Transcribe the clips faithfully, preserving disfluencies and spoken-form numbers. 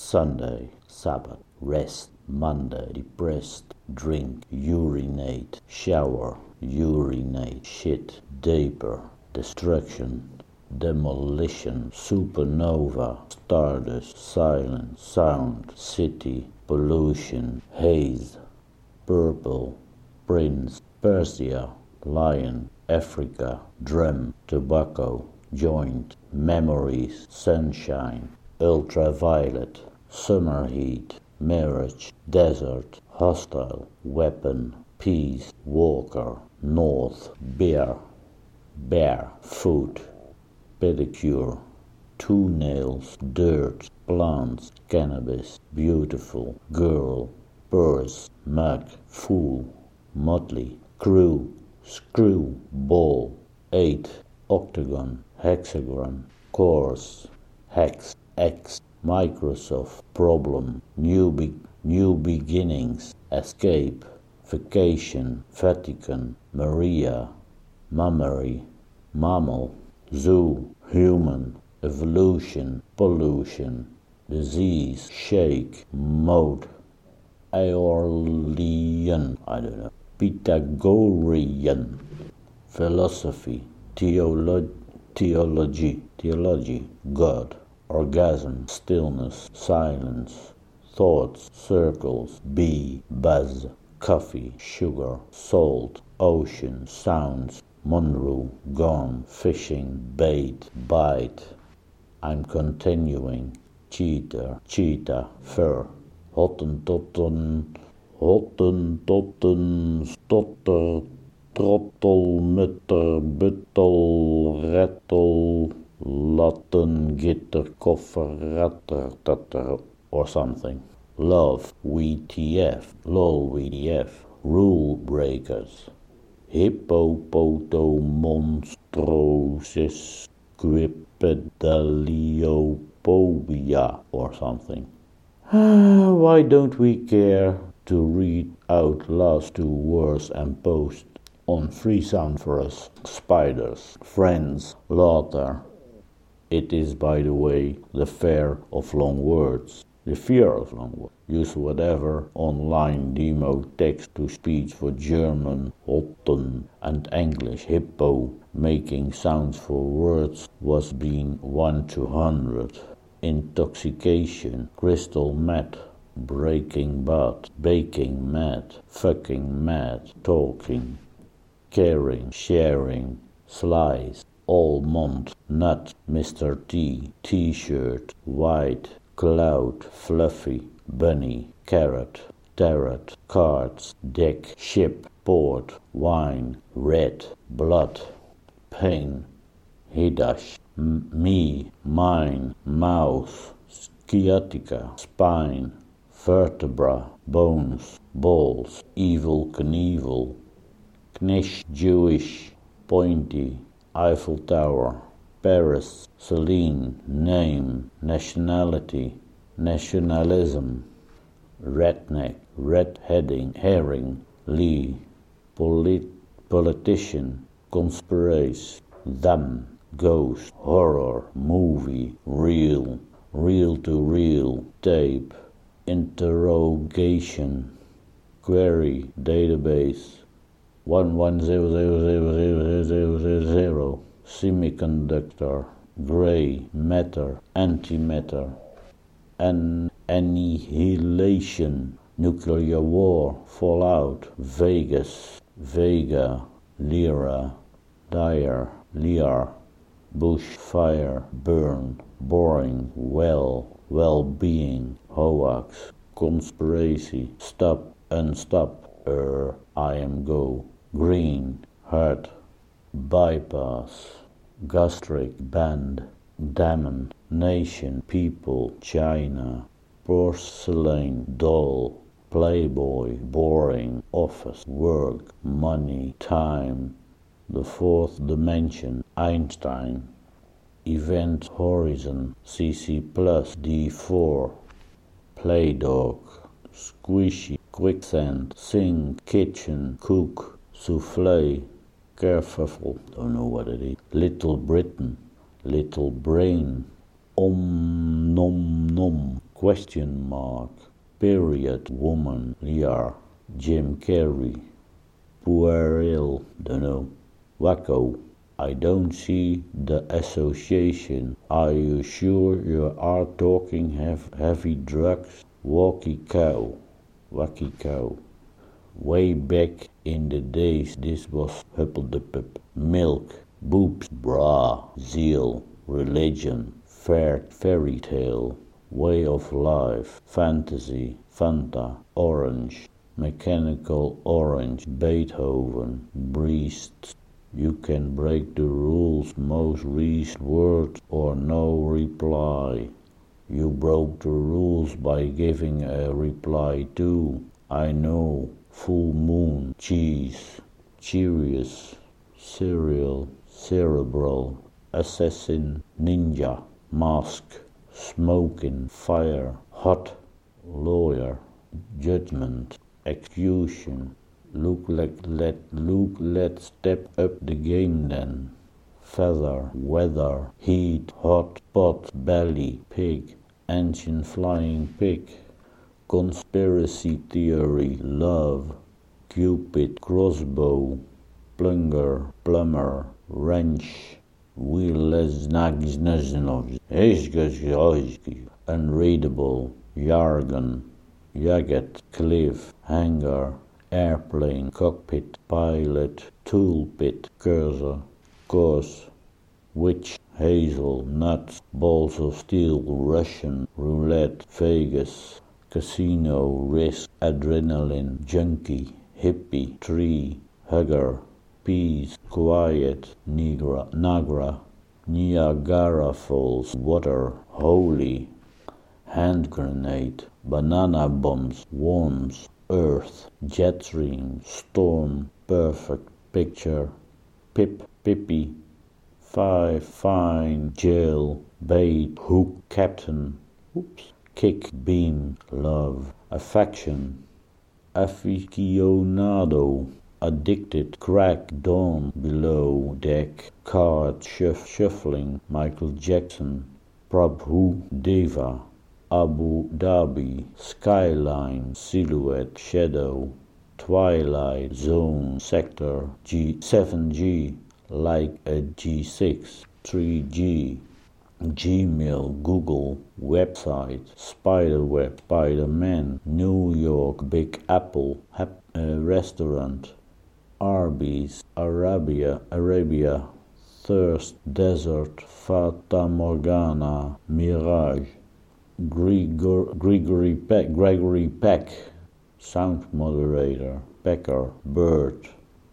Sunday, Sabbath, rest, Monday, depressed, drink, urinate, shower, urinate, shit, vapor, destruction, demolition, supernova, stardust, silence, sound, city, pollution, haze, purple, prince, Persia, lion, Africa, drum, tobacco, joint, memories, sunshine, ultraviolet, summer heat, marriage, desert, hostile, weapon, peace, walker, north, bear, bear, food, pedicure, two nails, dirt, plants, cannabis, beautiful, girl, purse, mug, fool, motley, crew, screw, ball, eight, octagon, hexagon, course, hex, X, Microsoft, problem, new, be- new beginnings, escape, vacation, Vatican, Maria, mammary, mammal, zoo, human, evolution, pollution, disease, shake, mode, Aeolian, I don't know, Pythagorean, philosophy, theolo- theology, theology, God, orgasm, stillness, silence, thoughts, circles, bee, buzz, coffee, sugar, salt, ocean, sounds, Monroe, gone, fishing, bait, bite, I'm continuing, cheetah, cheetah, fur, Hottentotten, Hottentotten, stotter, trottel, mutter, buttel, rattel, latten, gitter, koffer, ratter, tatter, or something. Love, W T F, lol, W T F, rule breakers. Hippopotomonstrosis, quipedaliophobia, or something. Why don't we care to read out last two words and post on free sound for us? Spiders, friends, laughter. It is, by the way, the fear of long words. The fear of long words. Use whatever online demo text-to-speech for German, Hotten, and English, hippo. Making sounds for words was being one to hundred. Intoxication, crystal meth, breaking bad, baking mad, fucking mad, talking, caring, sharing, slice, almond, nut, Mister T, t-shirt, white, cloud, fluffy, bunny, carrot, tarot, cards, deck, ship, port, wine, red, blood, pain, hidash, m- me, mine, mouth, sciatica, spine, vertebra, bones, balls, evil Knievel, knish, Jewish, pointy, Eiffel Tower, Paris, Celine, name, nationality, nationalism, redneck, red heading, herring, Lee, polit- politician, conspiracy, them, ghost, horror, movie, real, reel to reel, tape, interrogation, query, database, one one zero zero zero zero zero zero zero, semiconductor, gray, matter, antimatter, an annihilation, nuclear war, fallout, Vegas, Vega, Lyra, dire, Lear, bush, fire, burn, boring, well, well-being, hoax, conspiracy, stop, unstop, er, I am go, green, heart, bypass, gastric, band, diamond, nation, people, China, porcelain, doll, playboy, boring, office, work, money, time, the fourth dimension, Einstein, event horizon, C C plus, D four, play dog, squishy, quicksand, sink, kitchen, cook, souffle, kerfuffle, don't know what it is, Little Britain, little brain, om nom nom, question mark, period, woman, Lear, Jim Carrey, pueril, dunno, wacko. I don't see the association. Are you sure you are talking have heavy drugs? Walkie cow, wacky cow. Way back in the days this was huppledepup. Milk, boobs, bra, zeal, religion, fair, fairy tale, way of life, fantasy, Fanta, orange, mechanical orange, Beethoven, breast. You can break the rules, most recent word or no reply. You broke the rules by giving a reply to, I know, full moon, cheese, Cheerios, cereal, cerebral, assassin, ninja, mask, smoking, fire, hot, lawyer, judgment, execution. Look like let look let's step up the game then. Feather, weather, heat, hot, pot, belly, pig, ancient flying pig, conspiracy theory, love, cupid, crossbow, plunger, plumber, wrench, wheelless, unreadable, jargon, jagged, cliff, hanger, airplane, cockpit, pilot, tool pit, cursor, course, witch, hazel, nuts, balls of steel, Russian, roulette, Vegas, casino, risk, adrenaline, junkie, hippie, tree, hugger, peace, quiet, Niagara, Niagara, Niagara Falls, water, holy, hand grenade, banana bombs, worms, earth, jet stream, storm, perfect picture, pip, pippy, five, fine, jail, bait, hook, captain, oops, kick, beam, love, affection, aficionado, addicted, crack, dawn, below, deck, card, shuff, shuffling, Michael Jackson, Prabhu Deva, Abu Dhabi, skyline, silhouette, shadow, twilight, zone, sector, G, seven G, like a G six, three G, Gmail, Google, website, spiderweb, Spider-Man, New York, Big Apple, hap, uh, restaurant, Arby's, Arabia, Arabia, thirst, desert, Fata Morgana, mirage, Grigor, Gregory Peck, Gregory Peck, sound moderator, Pecker, bird,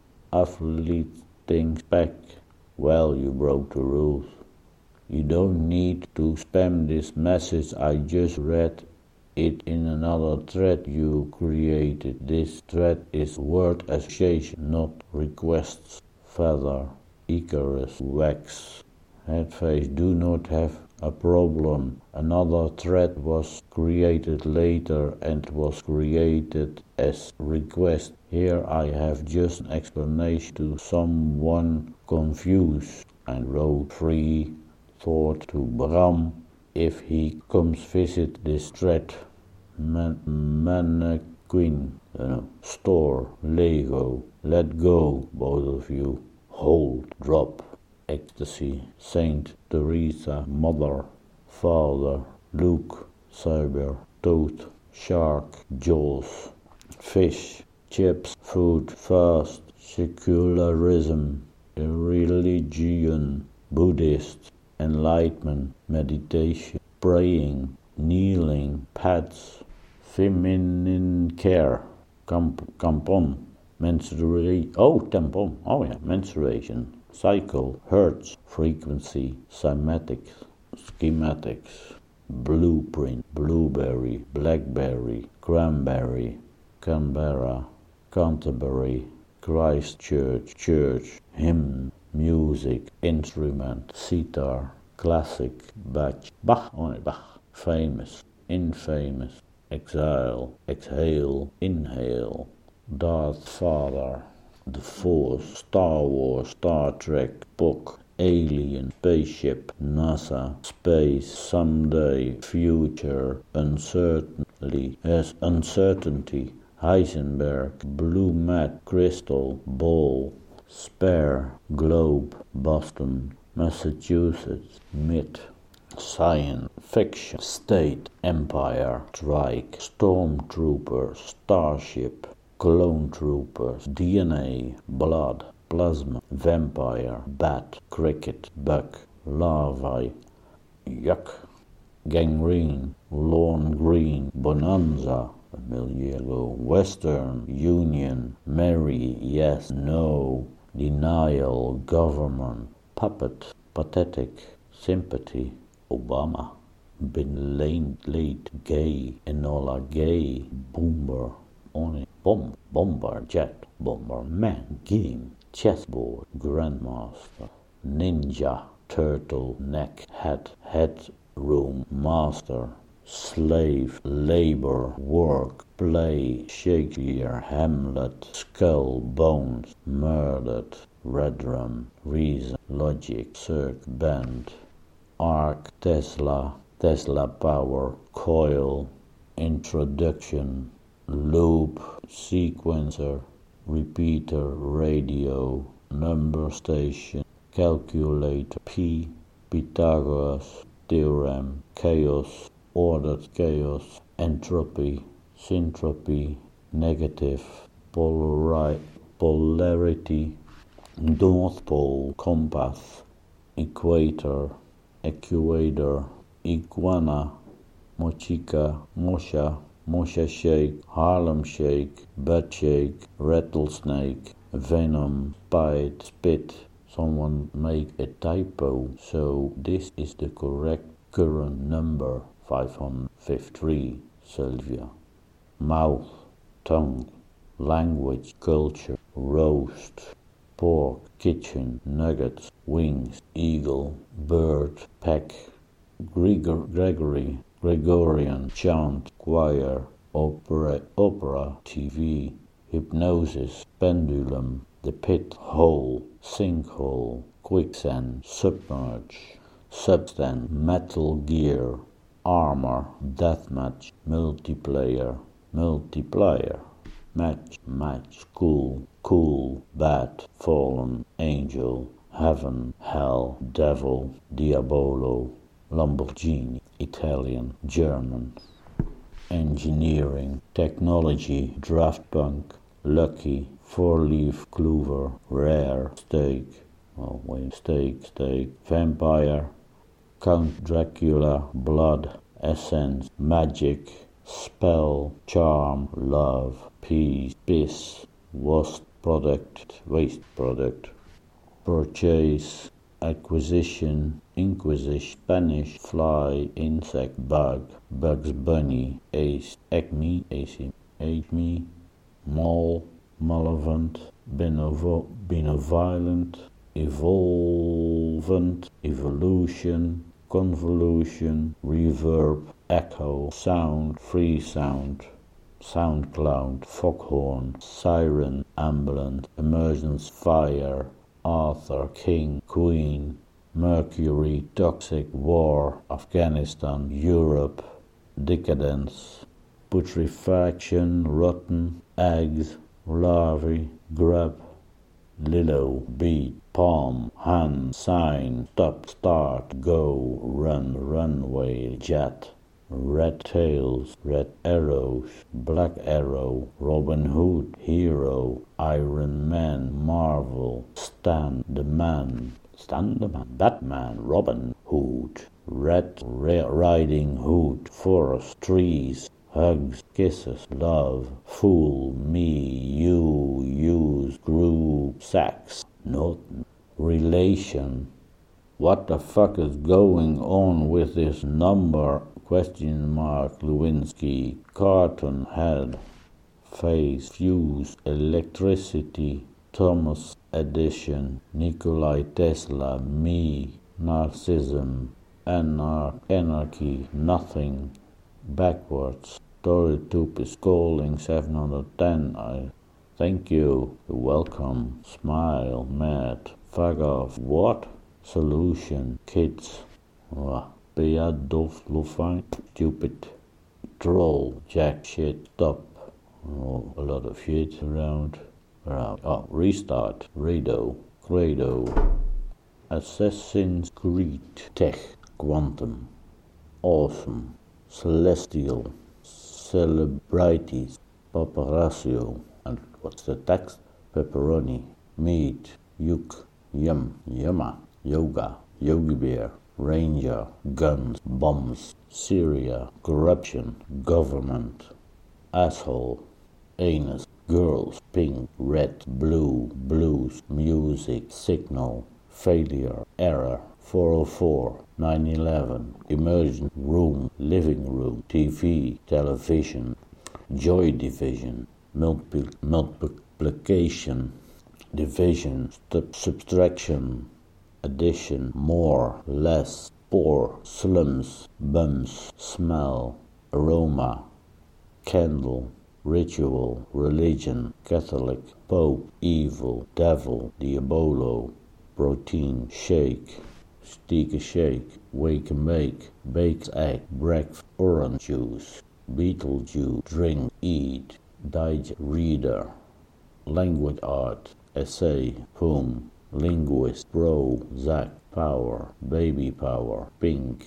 affiliating spec. Well, you broke the rules. You don't need to spam this message. I just read it in another thread you created. This thread is word association, not requests. Feather, Icarus, wax, headface, do not have a problem. Another thread was created later and was created as request. Here I have just an explanation to someone confused and wrote free thought to Bram if he comes visit this thread. Man- mannequin, uh, store, Lego, let go, both of you, hold, drop, ecstasy, Saint Teresa, mother, father, Luke, cyber, toad, shark, jaws, fish, chips, food, fast, secularism, religion, Buddhist, enlightenment, meditation, praying, kneeling, pets, feminine care, camp- tampon, menstruation, oh, tampon, oh yeah, menstruation, cycle, hertz, frequency, cymatics, schematics, blueprint, blueberry, blackberry, cranberry, Canberra, Canterbury, Christchurch, church, hymn, music, instrument, sitar, classic, Bach, Bach, oh, Bach, famous, infamous, exile, exhale, inhale, Darth Vader, The Force, Star Wars, Star Trek, book, alien, spaceship, NASA, space, someday, future, uncertainty, as uncertainty, Heisenberg, blue mat, crystal, ball, spare, globe, Boston, Massachusetts, myth, science, fiction, state, empire, strike, stormtrooper, starship, clone troopers, D N A, blood, plasma, vampire, bat, cricket, buck, larvae, yuck, gangrene, lawn green, bonanza, a million ago, Western Union, Mary, yes, no, denial, government, puppet, pathetic, sympathy, Obama, been late, late, gay, Enola Gay, boomer, on it, bomb, bomber, jet, bomberman, game, chessboard, grandmaster, ninja, turtle, neck, hat, head, room, master, slave, labor, work, play, Shakespeare, Hamlet, skull, bones, murdered, red rum, reason, logic, circ, band, arc, Tesla, Tesla power, coil, introduction, loop, sequencer, repeater, radio, number station, calculator, P, Pythagoras, theorem, chaos, ordered chaos, entropy, syntropy, negative, polari- polarity, north pole, compass, equator, equator, iguana, mochica, mosha, mosha shake, Harlem shake, butt shake, rattlesnake, venom, spite, spit. Someone make a typo, so this is the correct current number, five hundred fifty-three, Sylvia. Mouth, tongue, language, culture, roast, pork, kitchen, nuggets, wings, eagle, bird, peck, Gregor, Gregory, Gregorian, chant, choir, opera, opera, T V, hypnosis, pendulum, the pit, hole, sinkhole, quicksand, submerge, substance, metal gear, armor, deathmatch, multiplayer, multiplier, match, match, school, cool, bad, fallen, angel, heaven, hell, devil, diabolo, Lamborghini, Italian, German, engineering, technology, draft punk, lucky, four-leaf clover, rare, steak, oh wait, steak, steak, vampire, Count Dracula, blood, essence, magic, spell, charm, love, peace, piss, waste product, waste product, purchase, acquisition, inquisition, Spanish, fly, insect, bug, Bugs Bunny, ace, acme, ac, acme, mole, malevolent, benevo- benevolent, evolvent, evolution, convolution, reverb, echo, sound, free sound, sound cloud, foghorn, siren, ambulance, emergence, fire, Arthur, king, queen, Mercury, toxic, war, Afghanistan, Europe, decadence, putrefaction, rotten, eggs, larvae, grub, lilo, beat, palm, hand, sign, stop, start, go, run, runway, jet, red tails, red arrows, black arrow, Robin Hood, hero, Iron Man, Marvel, Stan the man, Stan the man, Batman, Robin Hood, Red Riding Hood, forest, trees, hugs, kisses, love, fool, me, you, use, group, sex, not relation. What the fuck is going on with this number? Question mark, Lewinsky, carton head, face, fuse, electricity, Thomas Edison, Nikola Tesla, me, narcissism, anar- anarchy, nothing, backwards, StoryTube is calling seven hundred ten, I thank you, you're welcome, smile, mad, fuck off, what? solution, kids, uh, Beadolflufine, stupid, troll, jack, shit, stop, oh, a lot of shit around, around, oh, restart, Rado, Credo, Assassin's Creed, Tech, Quantum, Awesome, Celestial, Celebrities, Paparazzo, and what's the text? Pepperoni, meat, yuk, yum, yumma, yoga, Yogi Bear, Ranger, guns, bombs, Syria, corruption, government, asshole, anus, girls, pink, red, blue, blues, music, signal, failure, error, four oh four, nine eleven, emergent room, living room, T V, television, joy division, multi- multiplication, division, st- subtraction, addition, more, less, poor, slums, bums, smell, aroma, candle, ritual, religion, Catholic, Pope, evil, devil, diabolo, protein, shake, steak a shake, wake and bake, baked egg, breakfast, orange juice, Beetlejuice, drink, eat, digest, reader, language art, essay, poem, linguist, bro, Zach, power, baby power, pink,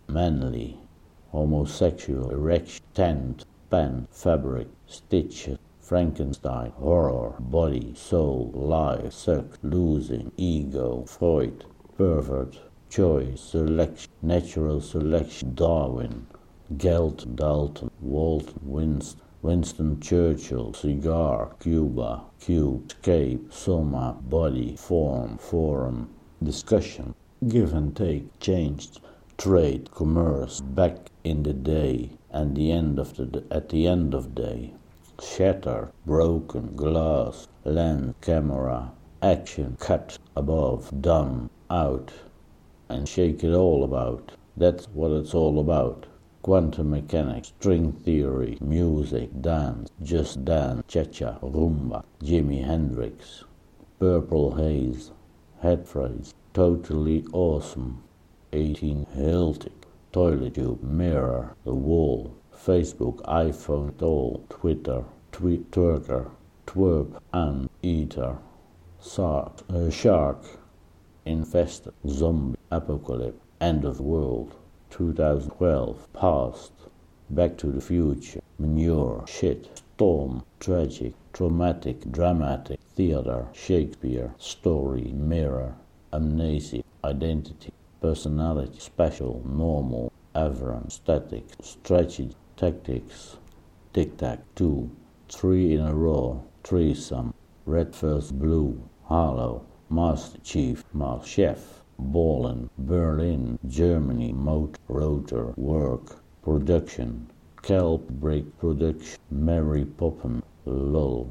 manly, homosexual, erection, tent, pen, fabric, stitches, Frankenstein, horror, body, soul, lie, suck, losing, ego, Freud, pervert, choice, selection, natural selection, Darwin, Gelt, Dalton, Walton, Winston, Winston Churchill, cigar, Cuba, cube, escape, soma, body, form, forum, discussion, give and take, changed, trade, commerce, back in the day, and the end of the at the end of day, shatter, broken, glass, lens, camera, action, cut, above, done, out, and shake it all about. That's what it's all about. Quantum mechanics, string theory, music, dance, just dance, cha-cha, rumba, Jimi Hendrix, purple haze, head phrase, totally awesome, eighteen Hiltic, toilet tube, mirror, the wall, Facebook, iPhone, all, Twitter, tweet, twerker, twerp, and eater, shark, uh, shark, infested, zombie, apocalypse, end of the world, twenty twelve, past, back to the future, manure, shit, storm, tragic, traumatic, dramatic, theater, Shakespeare, story, mirror, amnesia, identity, personality, special, normal, aberrant, static, strategy, tactics, tic-tac, two, three in a row, threesome, red first blue, hollow, master chief, master chef, Ballin, Berlin, Germany, motor, rotor, work, production, kelp, break, production, Mary Poppin, lull,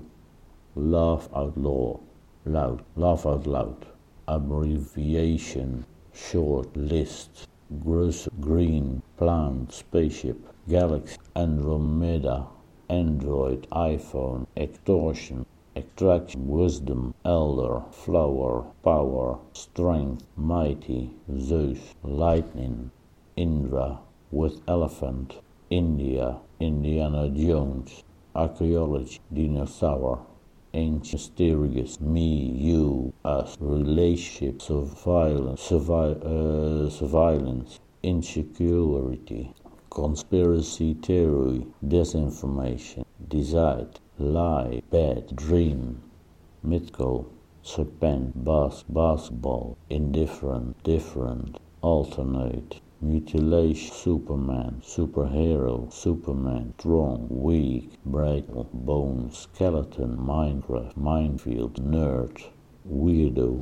laugh out law, loud, laugh out loud, abbreviation, short, list, gross, green, plant, spaceship, galaxy, Andromeda, Android, iPhone, extortion, extraction, wisdom, elder, flower, power, strength, mighty, Zeus, lightning, Indra, with elephant, India, Indiana Jones, archaeology, dinosaur, ancient, mysterious, me, you, us, relationship, surveillance, survi- uh, surveillance, insecurity, conspiracy theory, disinformation, decide, lie, bad, dream, mythical, serpent, bas- basketball, indifferent, different, alternate, mutilation, Superman, superhero, Superman, strong, weak, bright, bone, skeleton, Minecraft, minefield, nerd, weirdo,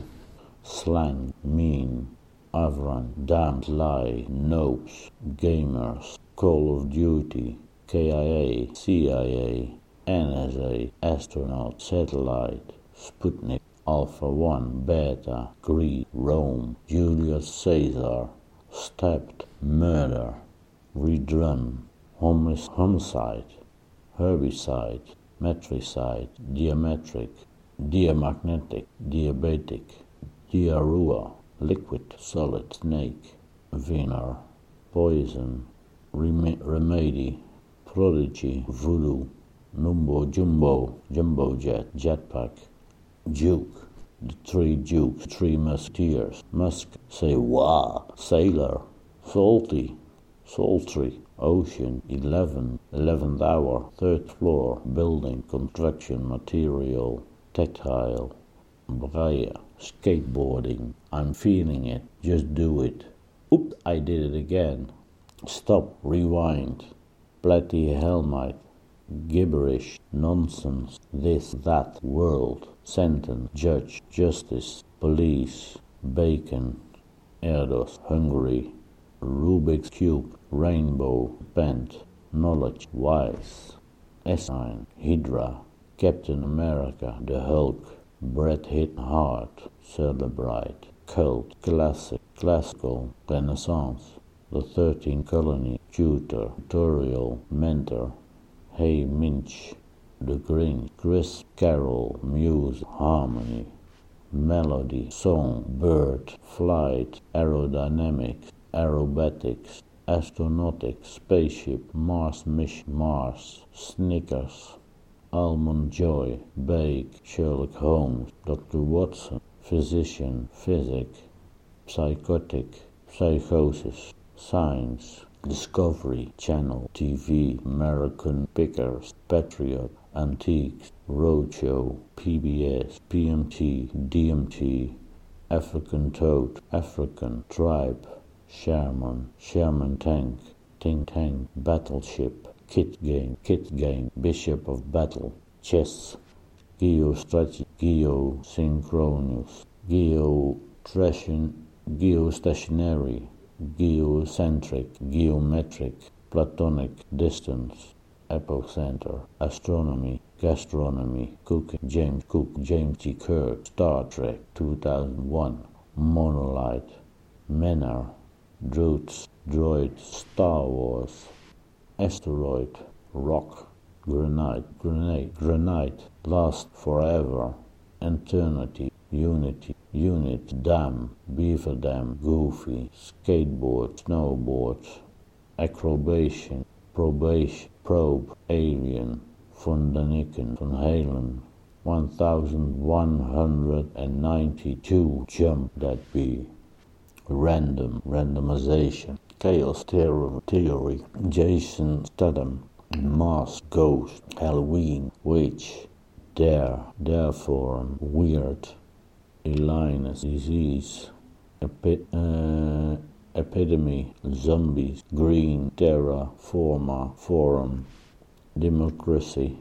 slang, mean, aberrant, damned, lie, nopes, gamers, Call of Duty, K I A, C I A, N S A, astronaut, satellite, Sputnik, Alpha one, Beta, Greed, Rome, Julius Caesar, stabbed, murder, redrun, homic- homicide, herbicide, matricide, diametric, diamagnetic, diabetic, diarrhea, liquid, solid, snake, winner, poison, rem- remedy, prodigy, voodoo, numbo, jumbo, jumbo jet, jetpack, duke, the three dukes, three musketeers, musk, say wah, sailor, salty, sultry, ocean, eleven, eleventh hour, third floor, building, construction, material, tactile, braille, skateboarding, I'm feeling it, just do it. Oop, I did it again. Stop, rewind, platty helmet, gibberish, nonsense, this, that, world, sentence, judge, justice, police, bacon, Erdos, Hungary, Rubik's Cube, rainbow, bent, knowledge, wise, S-sign, Hydra, Captain America, the Hulk, Bret Hit Heart, Celebrate, Cult, Classic, Classical, Renaissance, The thirteenth Colony, Tutor, Tutorial, Mentor, Hey Minch, The Grinch, Crisp, Carol, Muse, Harmony, Melody, Song, Bird, Flight, Aerodynamics, Aerobatics, Astronautics, Spaceship, Mars Mission, Mars, Snickers, Almond Joy, Bake, Sherlock Holmes, Doctor Watson, Physician, Physic, Psychotic, Psychosis, Science, Discovery Channel, T V, American Pickers, Patriot, Antiques, Roadshow, P B S, P M T, D M T, African Toad, African Tribe, Sherman, Sherman Tank, Think Tank, Battleship, Kit Game, Kit Game, Bishop of Battle, Chess, Geostrategy, Geosynchronous, Geotraction, Geostationary, Geocentric, Geometric, Platonic, Distance, Epicenter, Astronomy, Gastronomy, Cooking, James Cook, James T. Kirk, Star Trek, two thousand one, Monolith, Menor, Droots, Droid, Star Wars, Asteroid, Rock, Granite, Grenade, Granite, Last Forever, Eternity, Unity, Unit, Dam, Beaver Dam, Goofy, Skateboard, Snowboard, Acrobation, Probation, Probe, Alien, Von Daniken, Van Halen, one thousand one hundred ninety-two, Jump That Be, Random, Randomization, Chaos Theory, Jason Statham, Mask, Ghost, Halloween, Witch, Dare, Therefore, Weird, Illness, Disease, epi- uh, Epidemic, Zombies, Green, Terra, Forma, Forum, Democracy,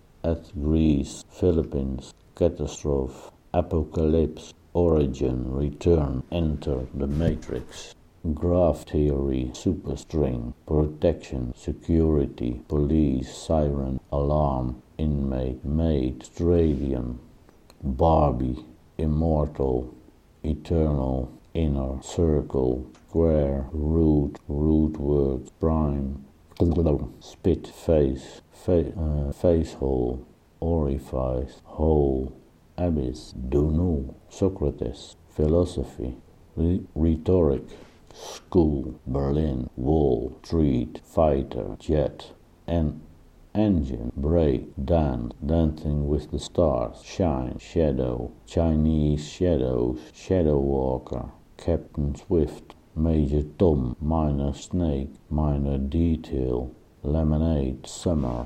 at Greece, Philippines, Catastrophe, Apocalypse, Origin, Return, Enter the Matrix, Graph Theory, Superstring, Protection, Security, Police, Siren, Alarm, Inmate, Maid, Australian, Barbie, Immortal, Eternal, Inner, Circle, Square, Root, Root Word, Prime, Spit, Face, fa- uh, Face Hole, Orifice, Hole, Abyss, Dunu, Socrates, Philosophy, Re- Rhetoric, School, Berlin, Wall, Street, Fighter, Jet, and Engine, Break, Dance, Dancing with the Stars, Shine, Shadow, Chinese Shadows, Shadow Walker, Captain Swift, Major Tom, Minor Snake, Minor Detail, Lemonade, Summer,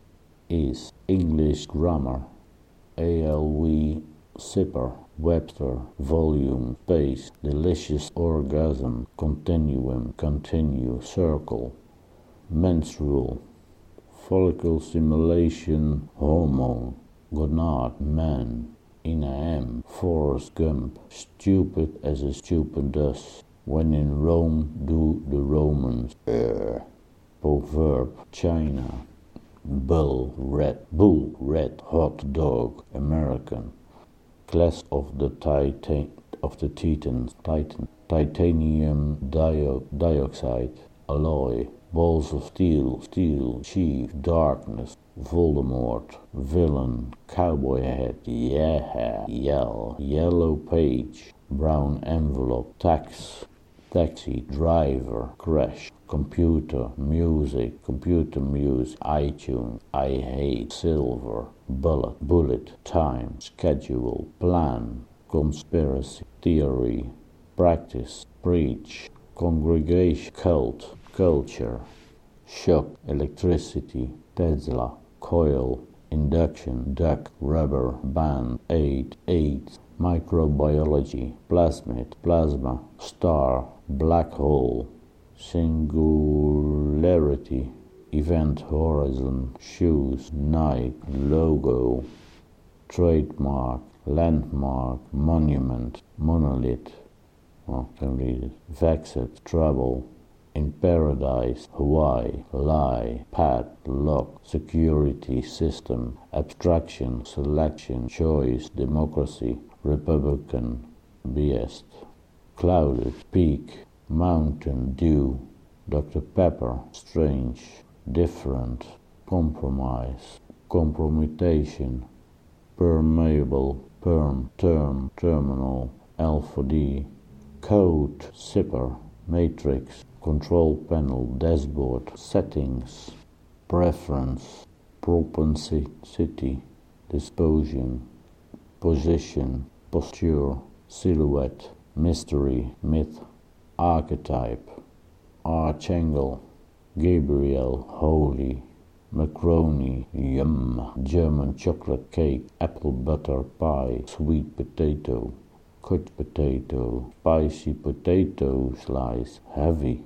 Is, English Grammar, A L V, Zipper, Webster, Volume, Space, Delicious Orgasm, Continuum, Continue, Circle, Menstrual, Follicle Stimulation Hormone, Gonad, Man, Ina M, Forrest Gump, Stupid as a stupid does, When in Rome do the Romans, er, Proverb, China, Bull, Red, Bull, Red, Hot Dog, American, Class of the Titan, of the Titans, Titan, Titanium dio- dioxide, Alloy, balls of steel, steel, chief, darkness, Voldemort, villain, cowboy hat, yeah, yell, yellow page, brown envelope, tax, taxi, driver, crash, computer, music, computer music, iTunes, I hate, silver, bullet, bullet, time, schedule, plan, conspiracy, theory, practice, preach, congregation, cult, culture, shock, electricity, Tesla, coil, induction, duck, rubber, band, eight, eight, microbiology, plasmid, plasma, star, black hole, singularity, event horizon, shoes, Nike, logo, trademark, landmark, monument, monolith, oh, can read it, vexed, trouble, in paradise, Hawaii, lie, pad, lock, security system, abstraction, selection, choice, democracy, Republican, biased, clouded, peak, mountain dew, Doctor Pepper, strange, different, compromise, compromission, permeable, perm, term, terminal, alpha D, code, zipper, matrix, control panel, dashboard, settings, preference, propensity, disposition, position, posture, silhouette, mystery, myth, archetype, archangel, Gabriel, holy, macaroni, yum, German chocolate cake, apple butter pie, sweet potato, cooked potato, spicy potato slice, heavy,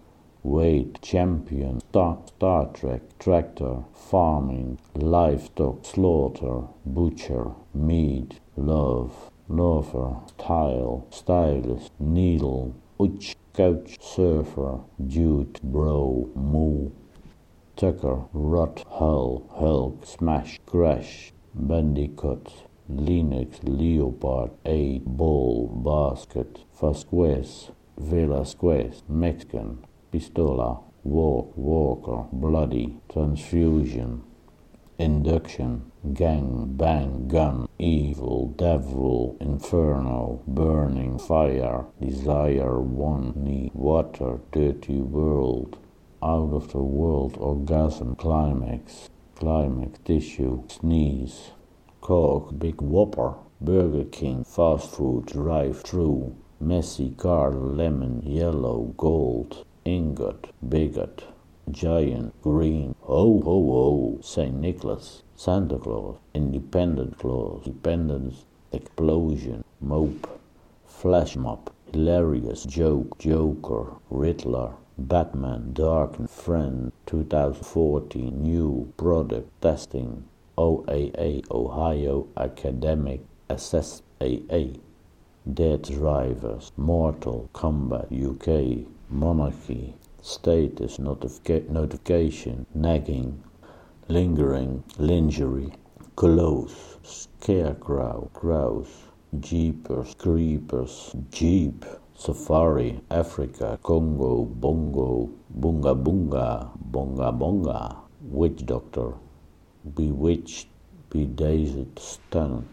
weight, champion, Star, Star Trek, tractor, farming, livestock, slaughter, butcher, meat, love, lover, style, stylist, needle, uch, couch, surfer, dude, bro, moo, tucker, rot, hull, hulk, smash, crash, bandicoot, Linux, leopard, eight, ball, basket, Vasquez, Velasquez, Mexican, pistola, walk, walker, bloody, transfusion, induction, gang, bang, gun, evil, devil, inferno, burning, fire, desire, one, need, water, dirty world, out of the world, orgasm, climax, climax, tissue, sneeze, Coke, Big Whopper, Burger King, fast food, drive-through, messy car, lemon, yellow, gold, ingot, bigot, giant, green, ho ho ho, Saint Nicholas, Santa Claus, Independent Claus, Dependence, explosion, mope, flash mob, hilarious, joke, Joker, Riddler, Batman, Dark Friend, twenty fourteen, new product testing, O A A, Ohio Academic Assess A A, Dead Drivers, Mortal Kombat U K, Monarchy, Status, notifica- Notification, Nagging, Lingering, Lingerie, Close, Scarecrow, Grouse, Jeepers, Creepers, Jeep, Safari, Africa, Congo, Bongo, Bunga Bunga, Bonga Bonga, Witch Doctor, Bewitched, Bedazed, Stunned,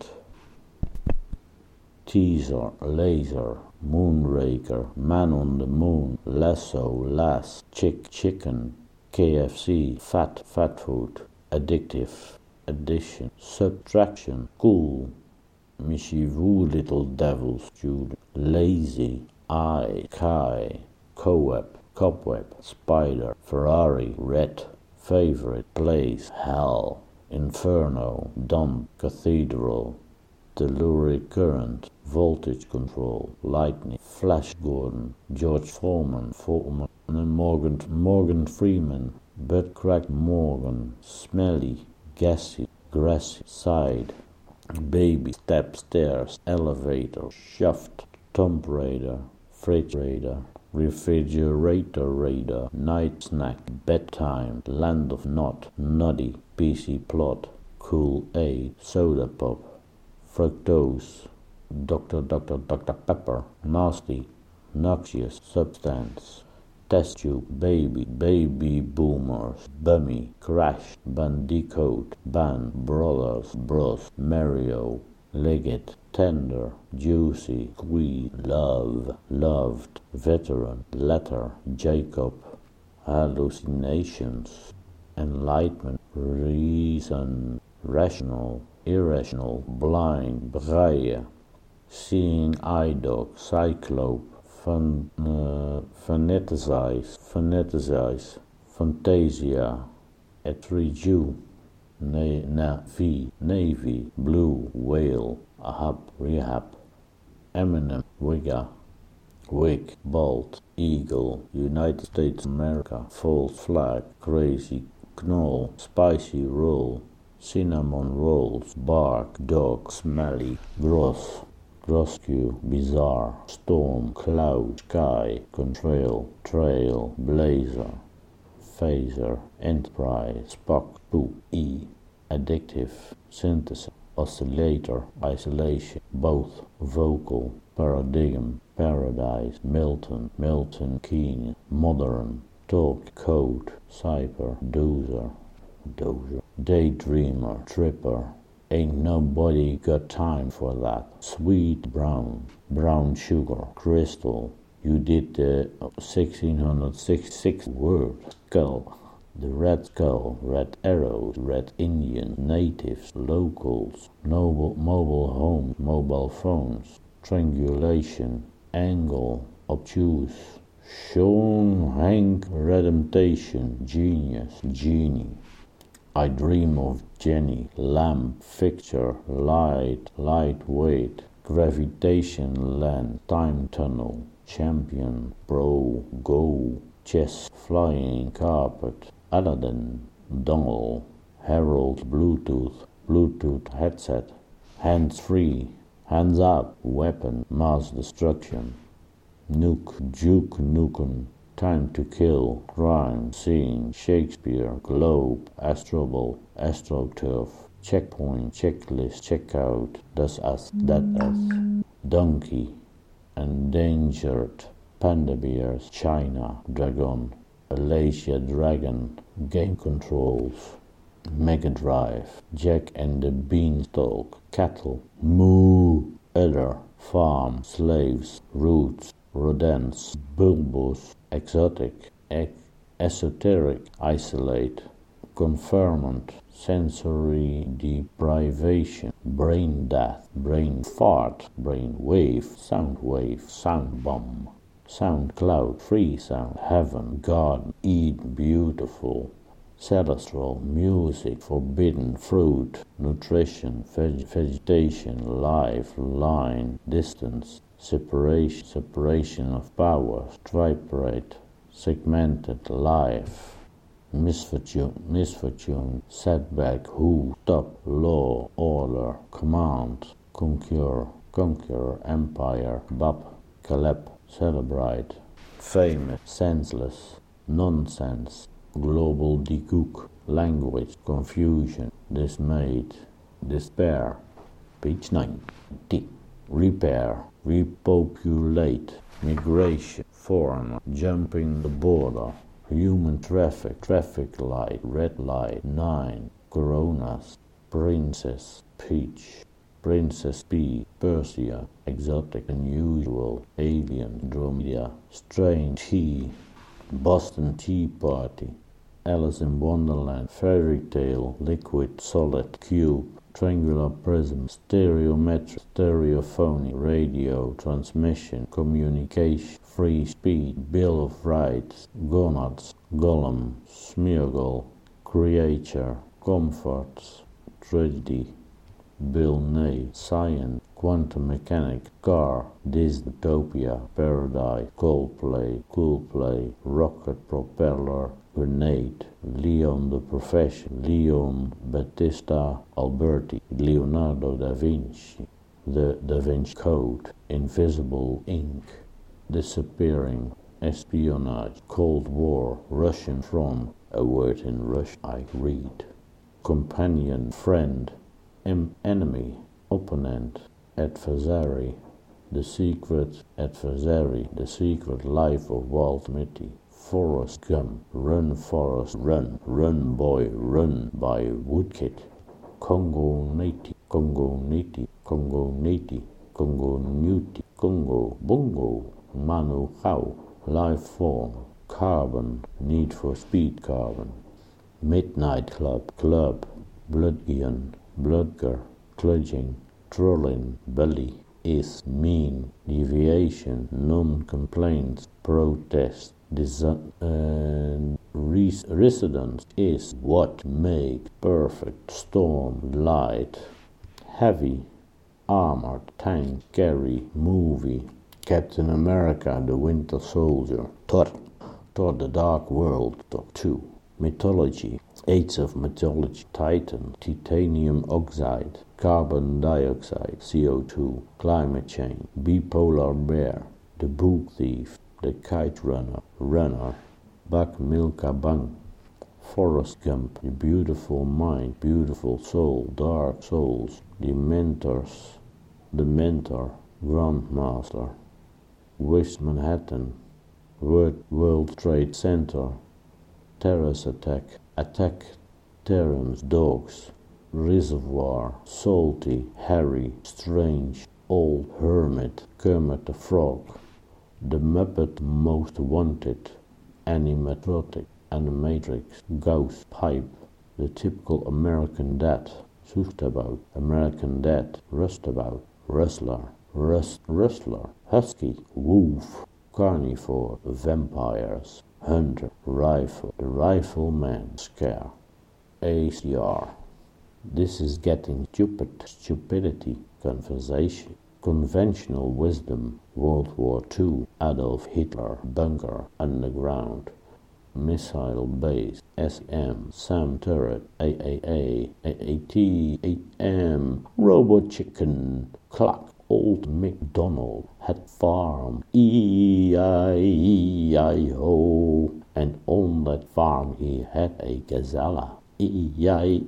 Teaser, Laser, Moonraker, Man on the Moon, Lasso, Lass, Chick, Chicken, K F C, Fat, Fat Food, Addictive, Addition, Subtraction, Cool, Mischievous Little Devil, Student, Lazy, I, Kai, Co-op, Cobweb, Spider, Ferrari, Red, Favorite, Place, Hell, Inferno, Dump, Cathedral, Telluric Current, Voltage Control, Lightning, Flash Gordon, George Foreman, Foreman, Morgan, Morgan Freeman, Bud Crack Morgan, Smelly, Gassy, Grassy, Side, Baby, Step, Stairs, Elevator, Shaft, Tomb Raider, Fridge Raider, Refrigerator Raider, Night Snack, Bedtime, Land of Nod, Noddy, P C Plot, Cool Aid, Soda Pop, Fructose, Doctor Doctor Doctor Pepper, Nasty, Noxious, Substance, test tube, baby, baby boomers, bummy, crash, bandicoot, band, brothers, bros, Mario, Leggett, tender, juicy, sweet, love, loved, veteran, letter, Jacob, hallucinations, enlightenment, reason, rational, irrational, blind, braille, seeing eye dog, cyclope, Fan, uh, fanaticize, fanaticize, fantasia, etrigue, na, navy, navy, blue, whale, ahab, rehab, Eminem, wigger, wig, bolt, eagle, United States of America, false flag, crazy, knoll, spicy roll, cinnamon rolls, bark, dog, smelly, gross, grosque, bizarre, storm, cloud, sky, contrail, trail, blazer, phaser, enterprise, Spock, poop, E, addictive, synthesis, oscillator, isolation, both, vocal, paradigm, paradise, Milton, Milton Keynes, modern, talk, code, cipher, dozer, dozer, daydreamer, tripper, ain't nobody got time for that, sweet brown, brown sugar, crystal, you did the sixteen sixty-six word, skull, the red skull, red arrows, red Indian, natives, locals, noble, mobile homes, mobile phones, triangulation, angle, obtuse, Sean Hank, redemptation, genius, genie. I dream of Jenny, lamp, fixture, light, lightweight, gravitation land, time tunnel, champion, pro, go, chess, flying carpet, Aladdin, dongle, herald, Bluetooth, Bluetooth headset, hands-free, hands up, weapon, mass destruction, nuke, juke, nukem, time to kill, crime, scene, Shakespeare, globe, astrobal, astroturf, checkpoint, checklist, checkout, das as, that as, donkey, endangered, panda bears, China, dragon, Alasia dragon, game controls, Mega Drive, Jack and the Beanstalk, cattle, moo, other, farm, slaves, roots, rodents, bulbous, exotic, ec- esoteric, isolate, conferment, sensory deprivation, brain death, brain fart, brain wave, sound wave, sound bomb, sound cloud, free sound, heaven, God, eat, beautiful, celestial, music, forbidden, fruit, nutrition, veg- vegetation, life, line, distance, separation, separation of powers, tripartite, segmented, life, misfortune, misfortune, setback, who, stop, law, order, command, conquer, conquer, empire, bab, caleb, celebrate, famous, senseless, nonsense, global decook, language, confusion, dismayed, despair. Page ninety. Repair, repopulate, migration, foreigner, jumping the border, human traffic, traffic light, red light, nine, coronas, princess, peach, princess P, Persia, exotic, unusual, alien, Andromeda, strange, tea, Boston Tea Party, Alice in Wonderland, fairy tale, liquid, solid, cube, triangular prism, stereometric, stereophony, radio, transmission, communication, free speech, Bill of Rights, gonads, golem, smeargle, creature, comforts, tragedy, Bill Nye, science, quantum mechanics, car, dystopia, paradise, Coldplay, cool play, rocket propeller, grenade, Leon the Professor, Leon Battista Alberti, Leonardo da Vinci, the Da Vinci Code, invisible ink, disappearing, espionage, Cold War, Russian front, a word in Russian I read, companion, friend, em- enemy, opponent, adversary, the secret adversary, the secret life of Walt Mitty, Forrest Gump, Run Forrest Run, Run Boy Run by Woodkid. Congo Native, Congo Native, Congo Native, Congo Newty, Congo Bongo, Manu Chao, Life Form, Carbon, Need for Speed Carbon, Midnight Club, Club, Bloodgian, Bloodger, Cludging, Trolling, Belly, Is, Mean, Deviation, Non-Complaints, Protest, Desi- uh, res- Residence, Is, What, Make, Perfect, Storm, Light, Heavy, Armored, Tank, Carry, Movie, Captain America, the Winter Soldier, Thor, Thor the Dark World, Thor two, Mythology, Age of Mythology, Titan, Titanium Oxide, Carbon Dioxide, C O two, Climate Change, Bipolar Bear, The Book Thief, The Kite Runner, Runner, Buck Milka Bang, Forrest Gump, The Beautiful Mind, Beautiful Soul, Dark Souls, The Mentors, The Mentor, Grandmaster, West Manhattan, World, World Trade Center, Terrorist Attack, Attack, Terrans, Dogs, Reservoir, Salty, Harry, Strange, Old Hermit, Kermit the Frog, The Muppet Most Wanted, Animatronic, Animatrix, Ghost, Pipe, The Typical American Dad, Zuchtabout, American Dad, Rustabout, Rustler, Rust, Rustler, Husky, Wolf, Carnivore, Vampires, Hunter, Rifle, The Rifleman, Scare, A C R. This is getting stupid, stupidity, conversation, conventional wisdom, World War Two, Adolf Hitler, Bunker, Underground, Missile Base, S M, Sam Turret, A A A, A A T, A M, Robot Chicken, Clock, Old MacDonald had farm, E I E I O, and on that farm he had a gazelle, E I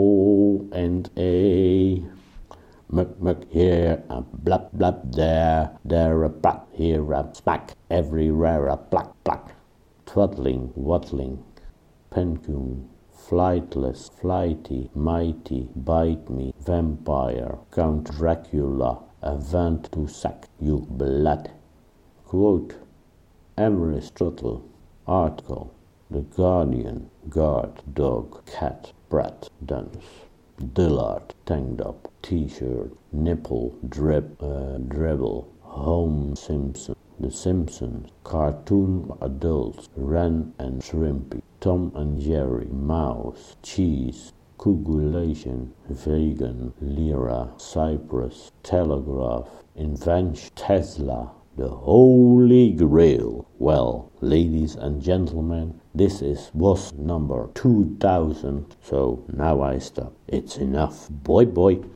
O and A. Muck muck here, a blap blap there, there a blap, here a smack, everywhere a plack plack. Twaddling, waddling, pencoon, flightless, flighty, mighty, bite me, vampire, Count Dracula, a vent to sack you blood. Quote, Aristotle, article, The Guardian, guard, dog, cat, brat, dunce, Dillard, tank top, t-shirt, nipple, drip, uh, dribble, Home Simpson, The Simpsons, cartoon adults, Ren and Shrimpy, Tom and Jerry, mouse, cheese, coagulation, vegan, lira, Cyprus, telegraph, invention, Tesla, the Holy Grail. Well, ladies and gentlemen, this is was number two thousand, so now I stop. It's enough. Boy, boy.